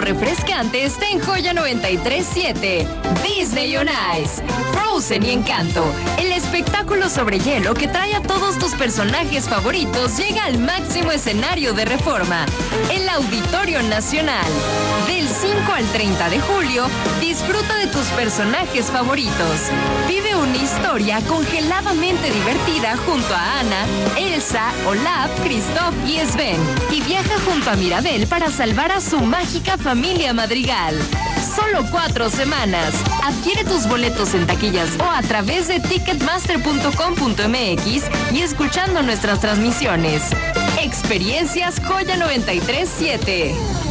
refrescante está en Joya 93.7. Disney on Ice, Frozen y Encanto. El espectáculo sobre hielo que trae a todos tus personajes favoritos llega al máximo escenario de Reforma, el Auditorio Nacional. Del 5 al 30 de julio, disfruta de tus personajes favoritos. Vive una historia congeladamente divertida junto a Anna, Elsa, Olaf, Kristoff y Sven. Y viaja junto a Mirabel para salvar a su mágica familia Madrigal. Solo 4 semanas. Adquiere tus boletos en taquillas o a través de ticketmaster.com.mx y escuchando nuestras transmisiones. Experiencias Joya 93.7.